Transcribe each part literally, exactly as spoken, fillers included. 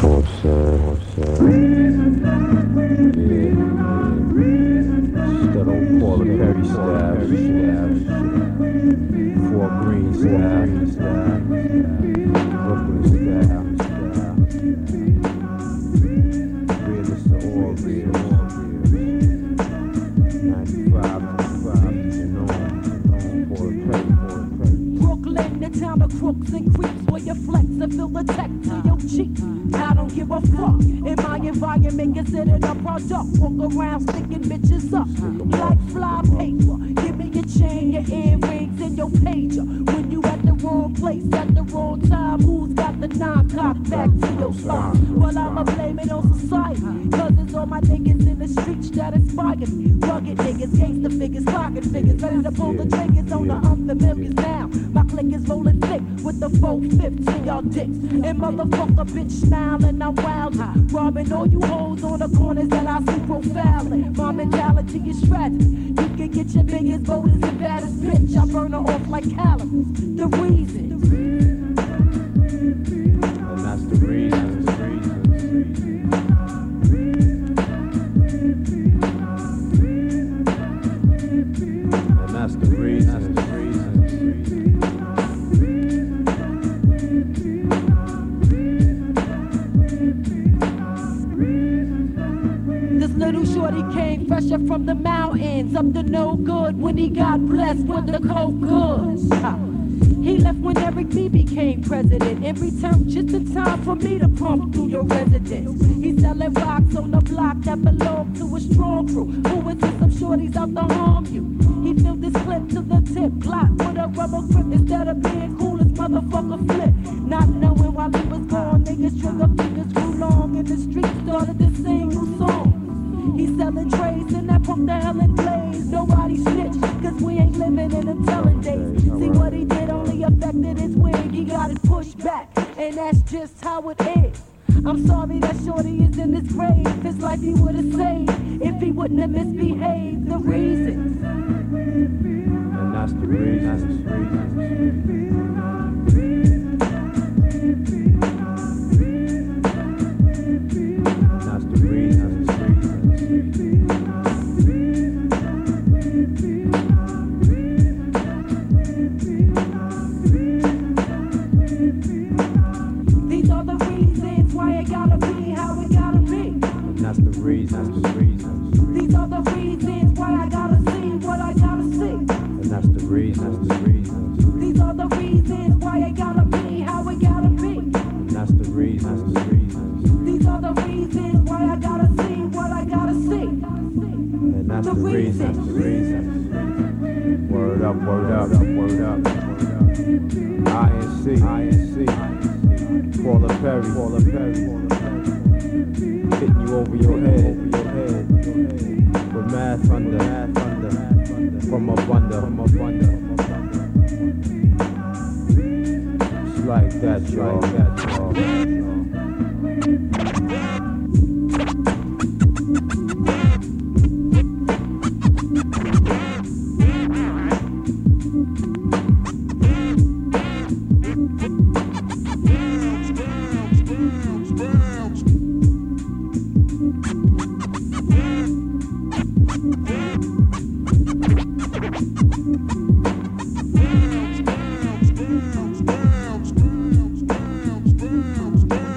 Offset, offset. Yeah, that old Paula Perry style, Fort Greene style, Brooklyn style, realist to all real, ninety-five, ninety-five, you know, Paula Perry, Paula Perry. Brooklyn, the town of crooks and creeps, where you flex and feel the tech to your cheek. I don't give a fuck. In my environment, considered a product. Walk around sticking bitches up like fly paper. Give me your chain, your earrings, and your pager. When you at the wrong place at the wrong time, who's got the non-cop back to your spot? Well, I'ma blame it on society, cause it's all my niggas in the streets that inspire me. Rugged niggas, gangster figures, pocket figures, ready to pull the triggers on the unfamiliars now. My clique is rolling thick with the four fifths in y'all dicks. And motherfucker bitch smiling, I'm wild. Robbing all you hoes on the corners that I see profiling. My mentality is tragic. You can get your biggest voters and baddest bitch. I burn her off like calories. The reason. And that's the reason, the reason, the reason. And that's the reason, that's the reason, the reason. This little shorty came fresher from the mountains, up to no good when he got blessed with the cold goods. He left when Eric B became president and returned just in time for me to pump through your residence. He's selling rocks on the block that belong to a strong crew who insist some shorties out to harm you. He filled this clip to the tip, Glock with a rubber grip instead of being cool as motherfucker flip. Not knowing while he was gone, niggas trigger fingers grew long and the street started to sing new songs. He's selling trays and that pump the hell and blaze. Nobody snitch, cause we ain't living in them telling days. See what he did only affected his wig. He got it pushed back, and that's just how it is. I'm sorry that shorty is in his grave. His life he would've saved if he wouldn't have misbehaved. The reasons. And that's the reason, that's the reason. That's the reason, that's the reason. These are the reasons why it gotta be how it gotta be. And that's the reason, that's the reason. These are the reasons why I gotta see what I gotta see. And that's the reason, that's the reason. These are the reasons why it gotta be how it gotta be. And that's the reason, that's the reason. These are the reasons why I gotta see what I gotta see. And that's the reason, that's the reason. Word up, word up, word up, word up. I N C, I N C. Paula Perry, Paula Perry. Hitting you over your head, over your head. With mad thunder, mad thunder. From up under, from up under. It's like that, y'all. Like that, y'all. Bounce, bounce, bounce, bounce, bounce, bounce.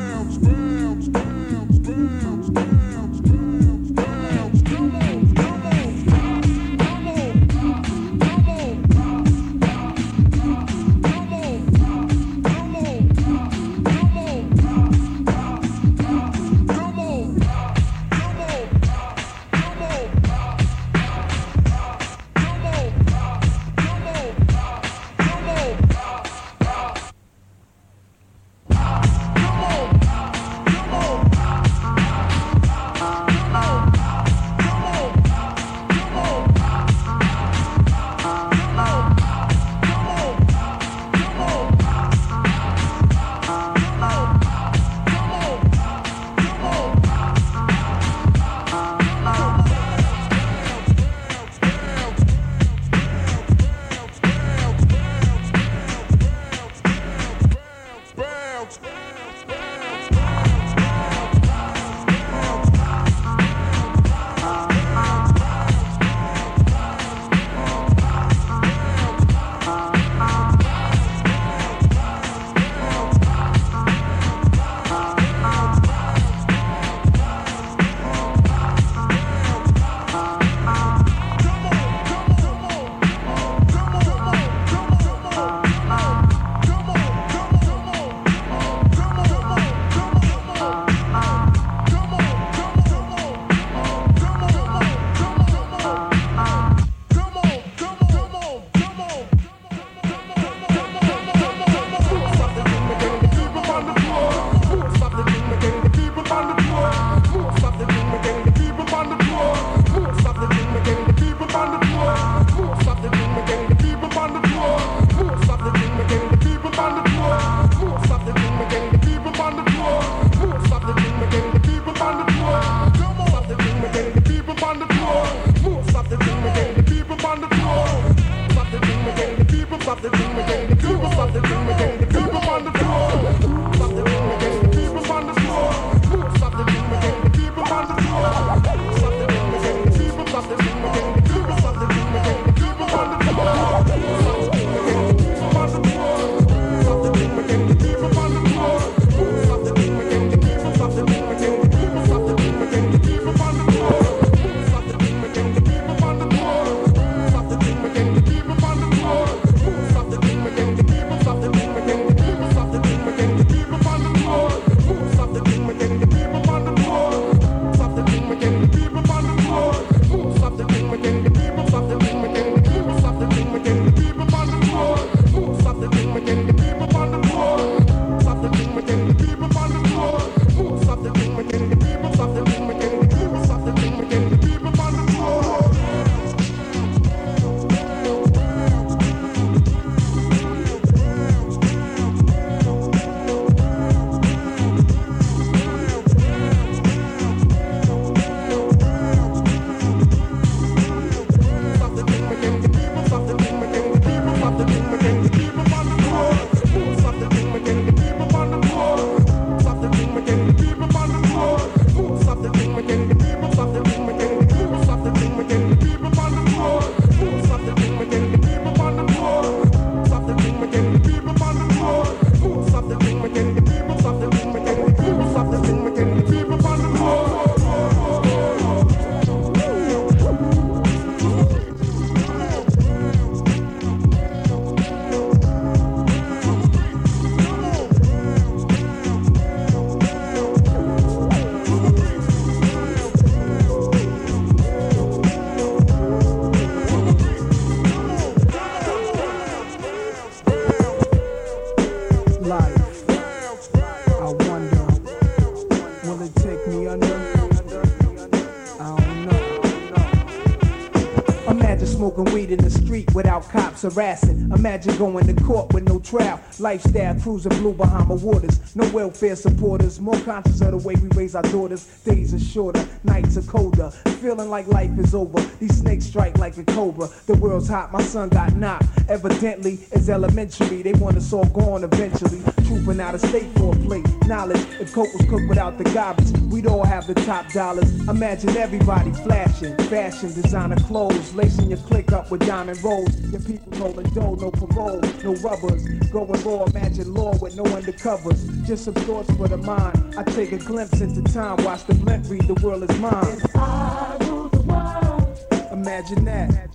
straight in the street without cops harassing. Imagine going to court with no trial. Lifestyle cruising blue Bahama waters. No welfare supporters. More conscious of the way we raise our daughters. Days are shorter, nights are colder. Feeling like life is over. These snakes strike like a cobra. The world's hot, my son got knocked. Evidently, it's elementary. They want us all gone eventually. Trooping out of state for a plate. Knowledge, if coke was cooked without the garbage, we'd all have the top dollars. Imagine everybody flashing. Fashion, designer clothes. Lacing your click up with diamond rolls. Your people rolling dough, no parole, no rubbers. Going raw, imagine law with no undercovers. Just some thoughts for the mind. I take a glimpse into time. Watch the blimp read, the world is mine. If I rule the world, imagine that.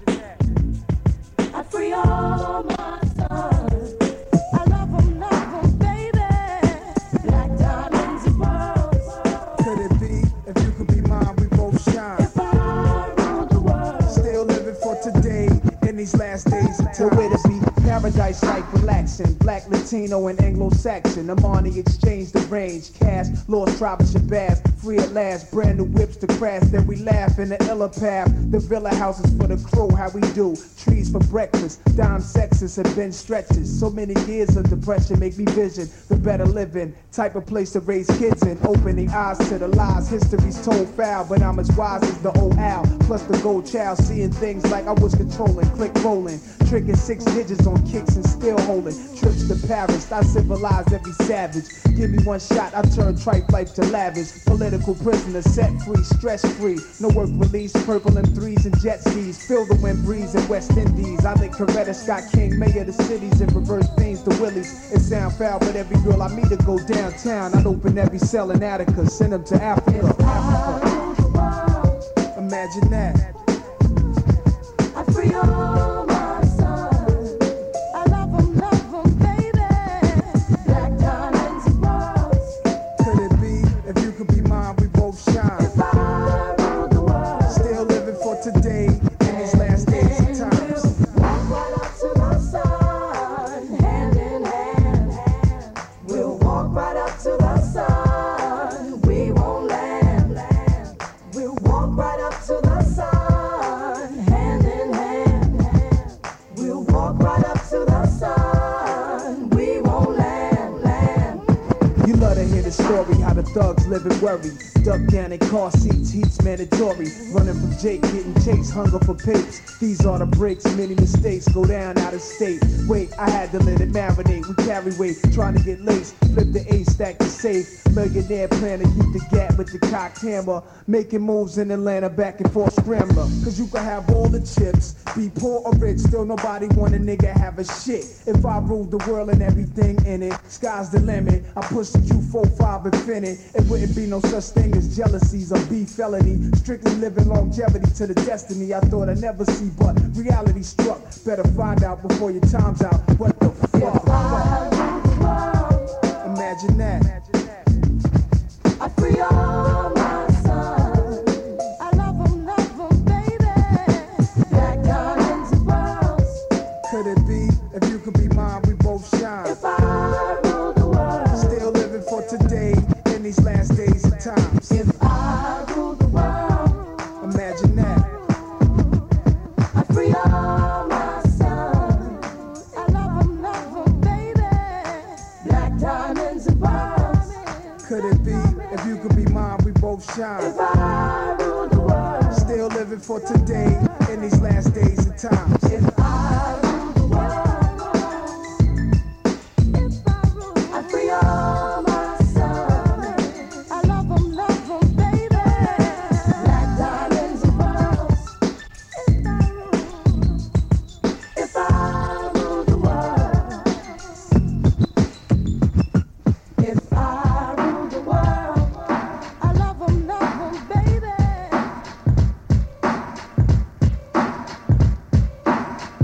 I free all my sons. I love them, love them, baby. Black diamonds and pearls. Could it be, if you could be mine, we both shine. If I rule the world, still living for today, in these last days of time. Where to be, paradise like relaxing. Black, Latino, and Anglo-Saxon. Amani exchange the range. Cash, lost tribe of Shabazz. Free at last, brand new whips to crash. Then we laugh in the illa path. The villa houses for the crew, how we do. Trees for breakfast. Dime sexes have been stretches. So many years of depression make me vision the better living. Type of place to raise kids in. Opening eyes to the lies. History's told foul, but I'm as wise as the old owl. Plus the gold child, seeing things like I was controlling. Click rolling. Tricking six digits on kicks and still holding. Trips to Paris, I civilize every savage. Give me one shot, I turn tripe life to lavish. Political prisoner, set free, stress free. No work release, purple and threes and jet skis. Feel the wind breeze in West Indies. I think Coretta Scott King, mayor of the cities, and reverse beans to Willies. It sound foul, but every girl I meet to go downtown. I'd open every cell in Attica, send them to Africa. Africa. Imagine that. I free all my sons. I love them, love them, baby. Black diamonds and pearls. Could it be, if you could be mine, we both shine. If I rule the world, still living for today, in these last days and times. Walk right up to the sun, hand in hand. We'll walk right up to the sun. We won't land. We'll walk right up to the sun, hand in hand. We'll walk right up to the sun. We won't land, land. You love to hear the story, how the thugs live and worry. Duck down in car seats, heat's mandatory. Running from Jake, getting chased, hunger for papes. These are the breaks, many mistakes go down out of state. Wait, I had to let it marinate. We carry weight, trying to get laced. Flip the A stack to safe. Millionaire plan to keep the gap with the cocked hammer. Making moves in Atlanta, back and forth scrambler. Cause you can have all the chips, be poor or rich, still nobody want a nigga have a shit. If I ruled the world and everything in it, sky's the limit. I push the Q forty-five infinite. It wouldn't be no such thing as jealousies or beef felony. Strictly living longevity to the destiny I thought I'd never see, but reality struck. Better find out before your time's out. What the fuck? If I rule the world, imagine that. I free all my sons. I love them, love them, baby. Black diamonds and pearls. Could it be, if you could be mine, we both shine. If I rule the world, still living for today, in these last days and times. if I rule the world, imagine that. I free all my sons. I love them, love them, baby. Black diamonds and pearls. Could it be, if you could be mine, we both shine. If I rule the world, Still living for today, in these last days and times. if I rule the world, if I rule, I free all my sons. I love them, love them, baby. Black diamonds and pearls. If I rule, if I rule the world, if I rule the world, I love them, love them, baby.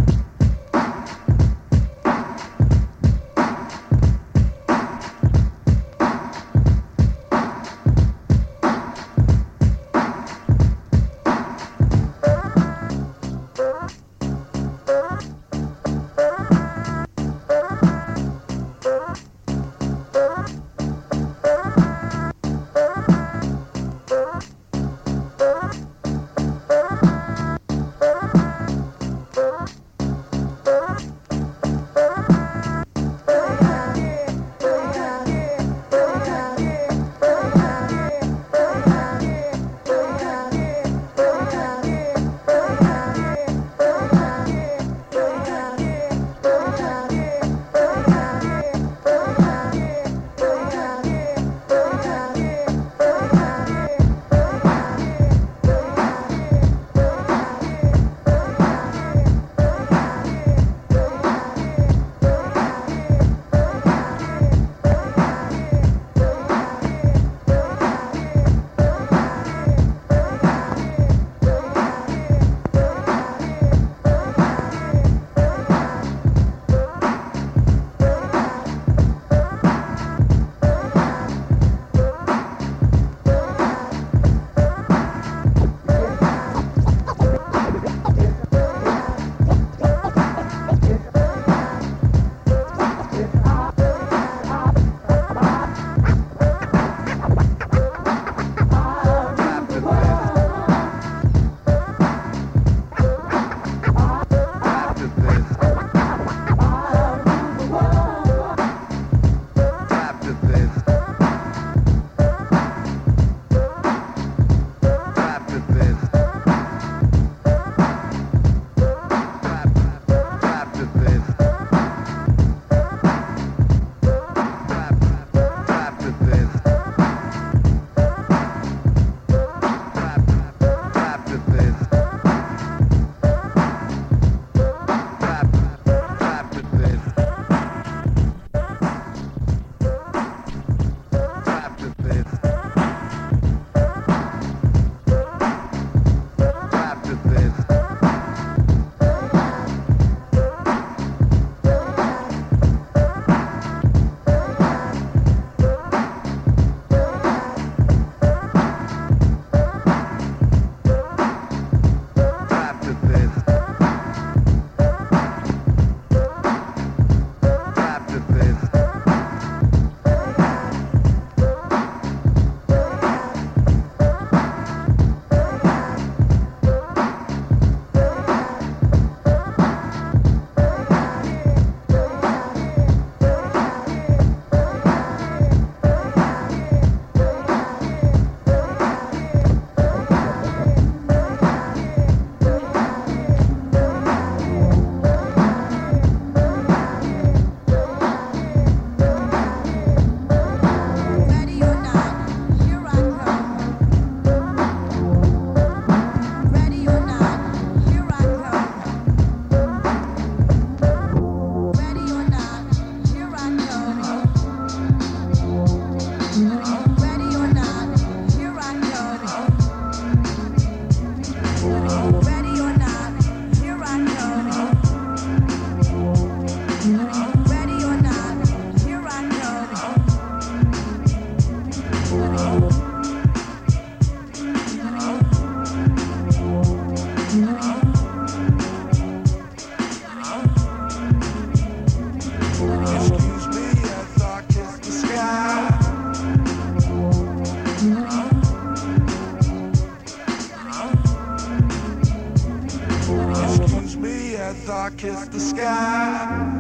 I kiss the sky.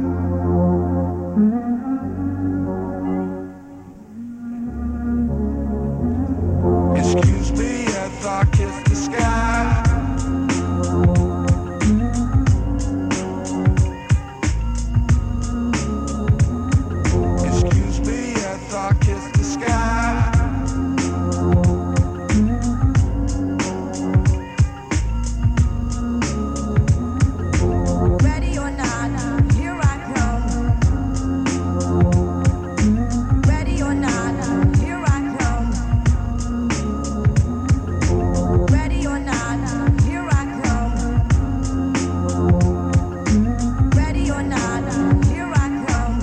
Excuse me as I kiss the sky. Excuse me as I kiss the sky. Ready or not, here I come. Ready or not, here I come. Ready or not, here I come. Ready or not, here I come.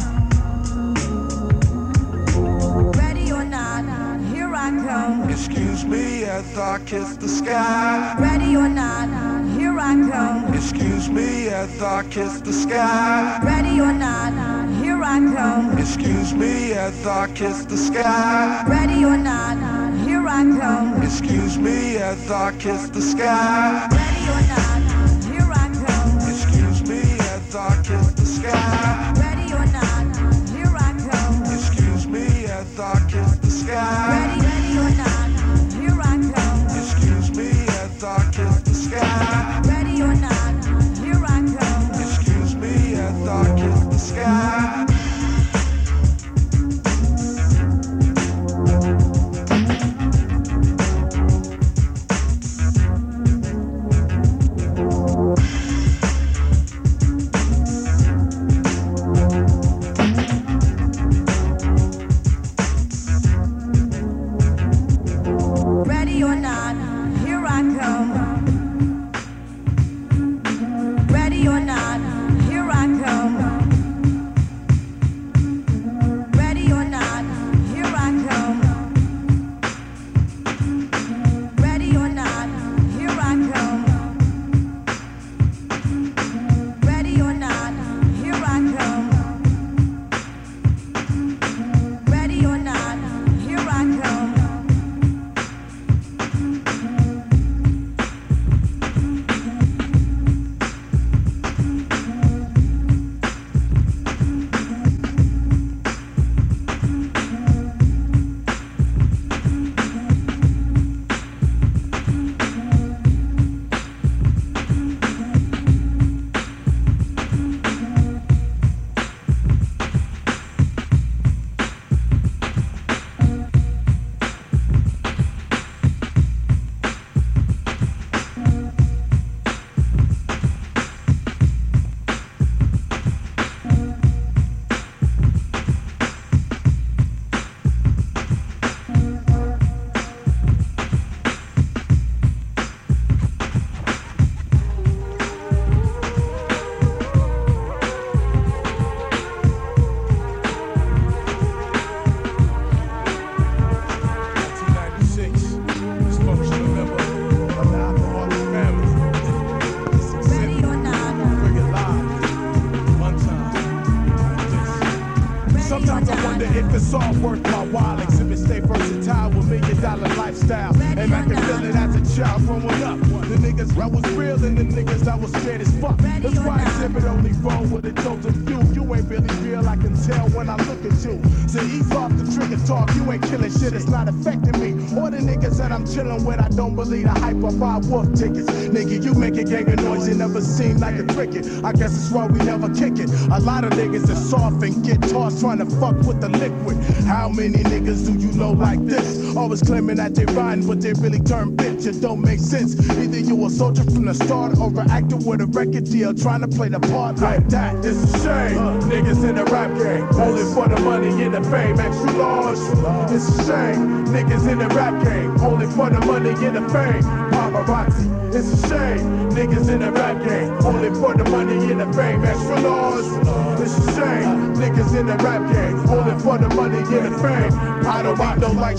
Ready or not, here I come. Excuse me as I kiss the sky. Ready or not, here I come. Excuse me as I kiss the sky. Ready or not, here I come. Excuse me as I kiss the sky. Ready or not, here I come. Excuse me as I kiss the sky. Ready or not, here I come. Excuse me as I kiss the sky. Ready or not, here I come. Excuse me as I kiss the sky. Ready, ready or not, here I come. Excuse me as I kiss the sky. Ready or not, here I come. Excuse me as I kiss the sky. Ready or not, here I come. Ready or not, here I come. Ready or not, here I come. Ready or not, here I come. Ready or not, here I come. Ready or not, here I come. nineteen ninety-six, dysfunctional member of the alcoholic family. Ready or not. Bring it live, one time. This. Sometimes I wonder if it's all worth my while. Exhibit stay versatile with million dollar lifestyle. And I can feel it as a child growing up. The niggas that was real and the niggas that was scared as fuck. That's why Exhibit only roll with a chosen few. You ain't really real, I can tell when I look at you. So ease off the trigger talk, you ain't killing shit, it's not affecting me. Or the niggas that I'm chilling with, I don't believe the hype of our wolf tickets. Nigga, you make a gang of noise, you never seem like a cricket. I guess it's why we never kick it. A lot of niggas are soft and get tossed trying to fuck with the liquid. How many niggas do you know like this? Always claiming that they rhyme, but they really turn bitch. It don't make sense. Either you a soldier from the start or an actor with a record deal trying to play the part like that. It's a shame. Uh, niggas in the rap game, only for the money and the fame. Extra large. It's a shame. Niggas in the rap game, only for the money and the fame. Paparazzi. It's a shame. Niggas in the rap game, only for the money and the fame. Extra large. It's a shame. Niggas in the rap game, only for the money and the fame. I don't want no lights, no camera.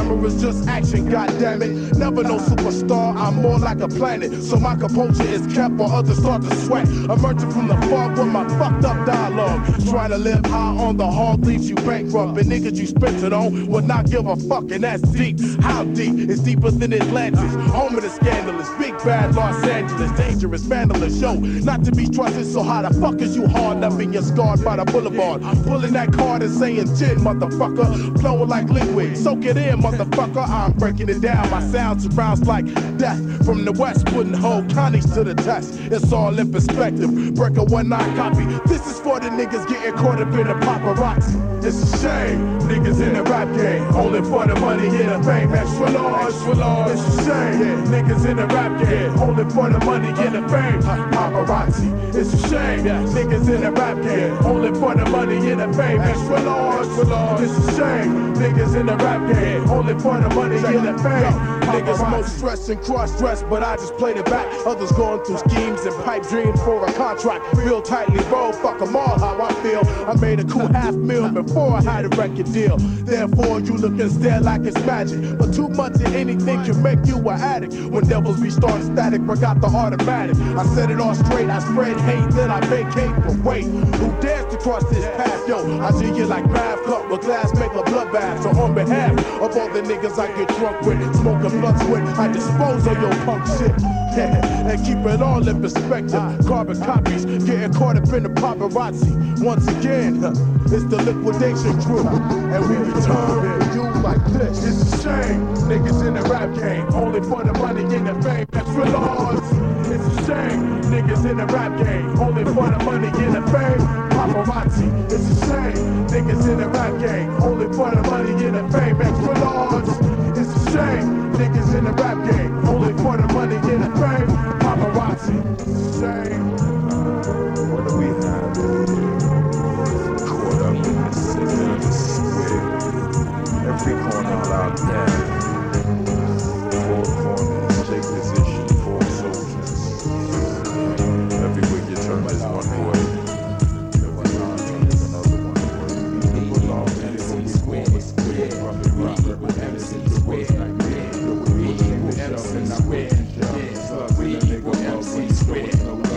glamour is just action, goddammit. Never no superstar, I'm more like a planet. So my composure is kept while others start to sweat. Emerging from the fog with my fucked up dialogue. Try to live high on the hog leaves you bankrupt. And niggas you spent it on will not give a fuck, and that's deep. How deep? It's deeper than Atlantis. Home of the scandalous, big bad Los Angeles. Dangerous, vandalous, yo. Not to be trusted, so how the fuck is you hard up and you're scarred by the boulevard? I'm pulling that card and saying shit, motherfucker. Flowing like liquid. Soak it in, motherfucker. I'm breaking it down. My sound surrounds like death. From the west, putting whole counties to the test. It's all in perspective. Break a one nine copy. This is for the niggas getting caught up in the paparazzi. It's a shame. Niggas in the rap game. Only for the money and the fame. Extra large. Extra large. It's a shame. Yeah. Niggas in the rap game. Only for the money and the fame. Paparazzi. It's a shame. Yeah. Niggas in the rap game. Only for the money and the fame. Extra large. Extra large. It's a shame. Niggas in the rap game. Only for the money and the fame. Niggas most stressed and cross-dressed, but I just played it back. Others going through schemes and pipe dreams for a contract. Real tightly rolled, fuck them all how I feel. I made a cool half meal before I had a record deal. Therefore, you look and stare like it's magic. But too much of anything can make you an addict. When devils restart static, forgot the automatic. I set it all straight, I spread hate, then I vacate. But wait, who dares to cross this path? Yo, I see you like bath cup with glass, make a bloodbath. So on behalf of all the niggas I get drunk with, smoking blunts with, I dispose of your punk shit. Yeah, and keep it all in perspective. Carbon copies, getting caught up in the paparazzi. Once again, it's the liquidation crew, and we return to you like this. It's a shame, niggas in the rap game, only for the money and the fame. That's real large. It's a shame, niggas in the rap game, only for the money and the fame. Paparazzi. It's a shame, niggas in the rap game, only for the money and the fame. That's real large. It's a shame, niggas in the rap game, only for the money and the fame. Paparazzi. Shame. What do we have? Caught up in the center of the square. Every corner loud down. Four corners, take position, four soldiers. Everywhere you turn is one way. Every time turn is another one way. People belong to the square, square, square. Rocket, rocket, M C square. We equal M C square. We equal M C square.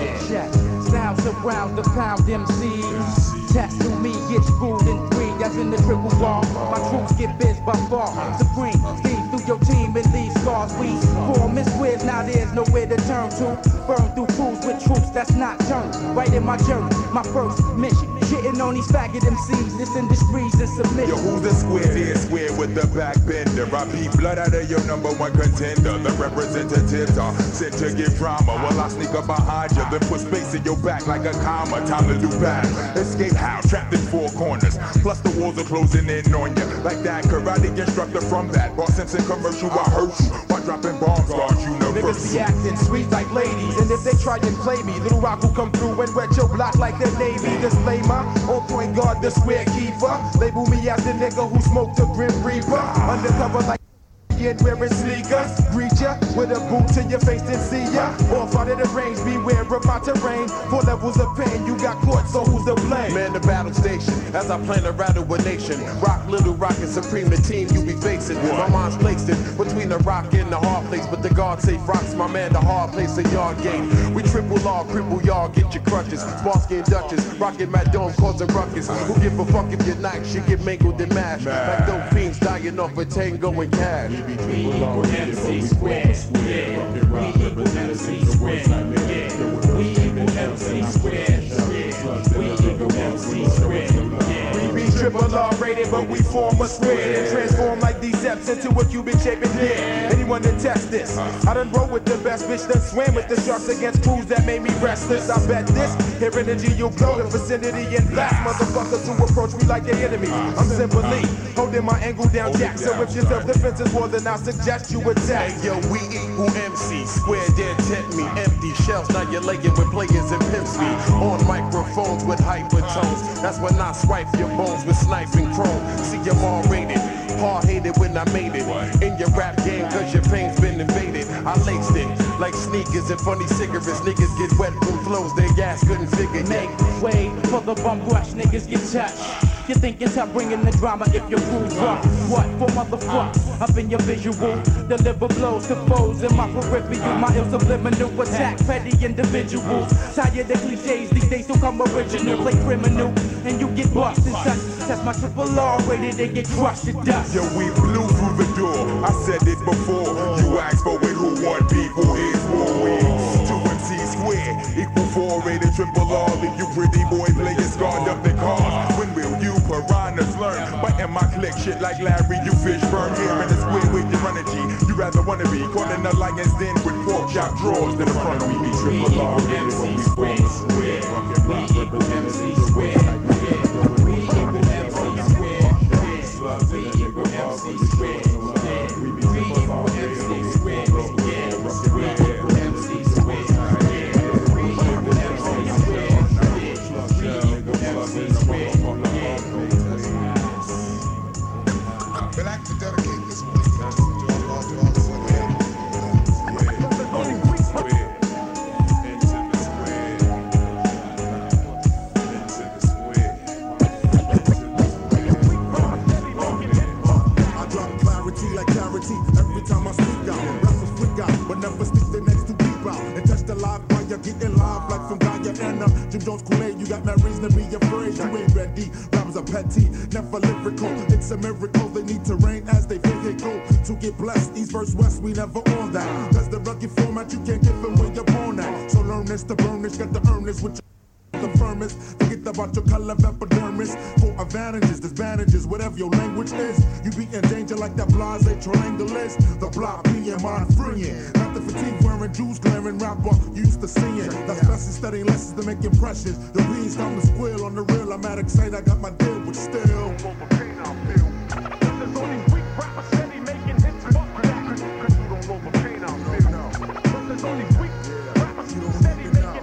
Sounds around the pound M Cs. Test to me, get screwed in three, as in the triple wall. My troops get biz by far. Supreme, steam through your team and leave scars. We form in squares, now there's nowhere to turn to. Burn through crews with troops that's not turned. Right in my journey, my first mission. Shitting on these faggot M Cs, this industry's in submission. Yo, who's the square here? Square with the back bender. I beat blood out of your number one contender. The representatives are sent to give drama. Well, I sneak up behind you, then put space in your back like a comma. Time to do bad. Escape how? Trapped in four corners. Plus the walls are closing in on you. Like that karate instructor from that Bart Simpson commercial. I hurt you while dropping bombs. God, you know niggas be acting sweet like ladies. And if they try and play me, Little Rock will come through and wet your block like the Navy. Disclaimer, on point guard, the square keeper. Label me as the nigga who smoked the Grim Reaper. Undercover like wearing sneakers, greet ya with a boot to your face and see ya. Off out of the range, beware of my terrain. Four levels of pain, you got caught, so who's to blame? Man, the battle station, as I plan to rattle a nation. Rock, Little Rock, and Supreme, the team you be facing. My mind's placed in between the rock and the hard place, but the guard safe rocks, my man, the hard place, a yard game. We triple R, cripple y'all, get your crutches. Sparsky and Duchess, rockin' Mad Dome, causing ruckus. Who give a fuck if your night shit get mangled and mashed? Like dope fiends dying off a tango and cash. We equal M C square, yeah. We equal M C square, yeah. We equal M C square, yeah. We equal M C square, yeah. We be triple R rated, but we form a square and transform like these steps into a cubic shape and dead. Anyone to test this? I done roll with the best bitch that swam with the sharks against crews that made me restless. I bet this here energy you'll blow the vicinity and blast motherfuckers who approach me like their enemy. I'm simply holding my angle down, Jack. So if your self-defense is more than I suggest you attack. Hey, yo, we equal M C square, dead tempt me. Empty shells, now you're laying with players and pimp speed. On microphones with hypertones. That's when I swipe your bones with sniping chrome. See, I'm all rated. Hard hated when I made it. In your rap game, cause your pain's been invaded. I laced it like sneakers and funny cigarettes. Niggas get wet from flows, their gas couldn't figure. Make way for the bum rush, niggas get touched. You think it's tough bringing the drama if your crew's rough. What for motherfucker? Up in your visual, deliver blows to foes in my peripheral. My ill subliminal attack, petty individuals. Tired of cliches, these days don't come original. Play criminal, and you get bust and such. That's my triple R rated, they get crushed to dust. Yo, we blew through the door. I said it before. You asked for it, who want people? Here's what we. Two M C square, equal four rated triple R. Leave you pretty boys laying scarred up in cars. When will you piranhas learn? But in my click shit like Larry, you fish burn. Here in the square with your runner G. You rather wanna be caught in the lion's den with pork chop drawers than in front of me. Be triple R rated when we square. We equal M C square. We equal M C square. We equal M C square. We equal M C square. We equal M C square. We equal M C square. We equal M C square. But I can dedicate this one to all all all every time I speak out, rappers freak out, but never stick the next to deep out. And touch the live while you're getting live, like from Guyana. Jim Jones Kool-Aid, you got no reason to be afraid. You ain't ready, rappers are petty, never lyrical. It's a miracle, they need to reign as they vehicle. To get blessed, East versus West, we never on that. Cause the rugged format, you can't give them when you're born at. So learn this, to burn this, got to earn this with your the firmest. Forget about your color of epidermis. For advantages, disadvantages, whatever your language is. You be in danger like that blase triangle is. The block being mind freeing. Not the fatigue wearing, Jews glaring rapper you used to seeing. That's best in studying lessons to make impressions. The beans time to squill on the real. I'm at excited, I got my deal, but still. There's only weak rappers steady making hits. Fuck that. Cause you don't know the pain I feel. But there's only weak rappers steady making hits.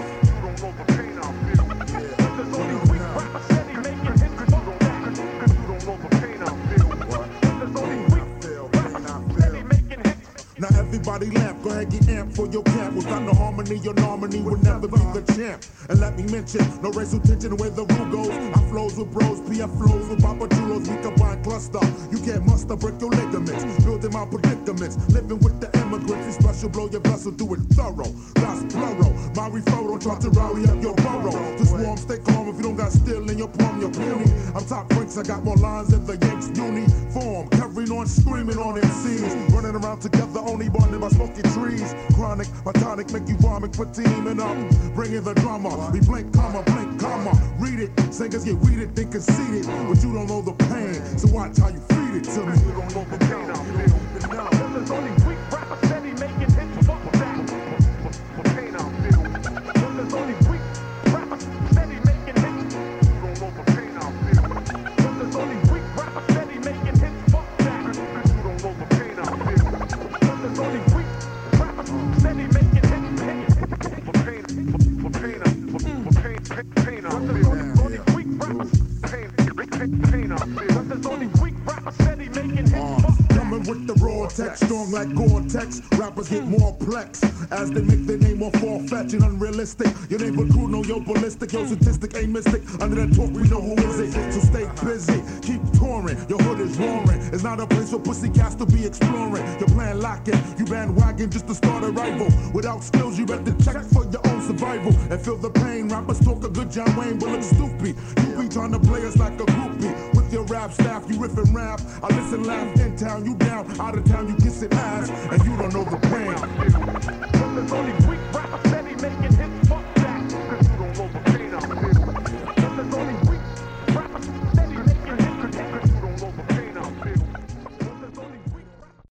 Now everybody laugh, go ahead get amped for your camp. Without no harmony, your nominee will never be the champ. And let me mention, no racial tension where the rule goes. I flows with bros, P F flows with Papa Chulos. We combine cluster, you can't muster, break your ligaments. Building my predicaments, living with the immigrants. You special, blow your vessel, do it thorough. That's plural, my referral, don't try to rowdy up your burrow. Just warm, stay calm if you don't got steel in your palm, you're puny. I'm top freaks, I got more lines than the Yanks uniform. Carrying on, screaming on M Cs. Running around together, only bonded by smoky trees. Chronic, my tonic, make you vomit for teaming up. Bringing the drama, we blink, comma, blink, comma. Read it, singers get weeded, think conceited. But you don't know the pain, so watch how you feed it to me. You don't know the pain I feel. There's only weak rappers steady making hits. Fuck that. The pain I feel. There's only weak rappers steady making hits. You don't know the pain I feel. There's only weak rappers steady making hits. Fuck that. You don't know the pain I feel. There's only weak rappers steady making hits. For pain, for pain, for pain, pain I feel. There's only weak rappers pain, pain I feel. There's only weak rappers steady making hits. Coming with the raw text, strong like Gore-Tex. Rappers get more plex as they make their name more far-fetched and unrealistic. Your neighbor crew know your ballistic, your statistic ain't mystic. Under that talk we know who is it. So stay busy, keep touring. Your hood is roaring. It's not a place for pussycats to be exploring. Your plan locking, you bandwagon just to start a rival. Without skills, you better check for your own survival and feel the pain. Rappers talk a good John Wayne, but look stupid. You be trying to play us like a groupie. With your rap staff, you riff and rap. I listen, laugh in town, you down, out of town, you kiss it out.